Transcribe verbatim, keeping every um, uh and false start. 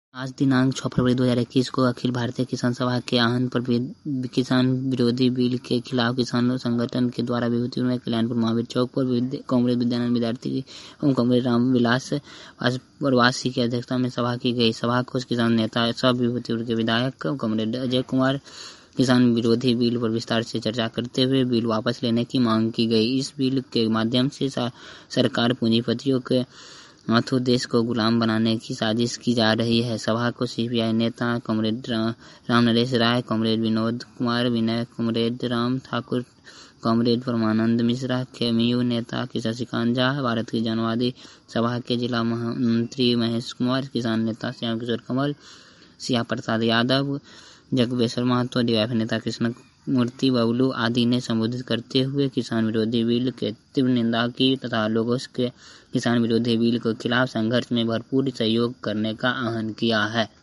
आज दिनांक छह फरवरी दो हज़ार इक्कीस को अखिल भारतीय किसान सभा के आह्वान पर किसान विरोधी बिल के खिलाफ किसान संगठन के द्वारा विभूतिपुर में कल्याणपुर महावीर चौक पर कांग्रेस विद्यानंद विद्यार्थी एवं कांग्रेस रामविलास प्रवासी की अध्यक्षता में सभा की गई। सभा को किसान नेता सब विभूतिपुर के विधायक कांग्रेस अजय कुमार किसान विरोधी बिल पर विस्तार से चर्चा करते हुए बिल वापस लेने की मांग की गई। इस बिल के माध्यम से सरकार पूंजीपतियों के हाथों देश को गुलाम बनाने की साजिश की जा रही है। सभा को सीपीआई नेता comrade Ram Naresh Rai, comrade Vinod Kumar Vinay, comrade Ram Thakur, comrade Parmanand Mishra, KMU नेता शशिकांत झा, भारत की जनवादी सभा के जिला महामंत्री महेश कुमार, किसान नेता श्याम किशोर कमल, सिया प्रसाद यादव, जगबेश्वर महतो, डीवाईएफ नेता कृष्ण मूर्ति बबलू आदि ने संबोधित करते हुए किसान विरोधी बिल के तीव्र निंदा की तथा लोगों के किसान विरोधी बिल के खिलाफ संघर्ष में भरपूर सहयोग करने का आह्वान किया है।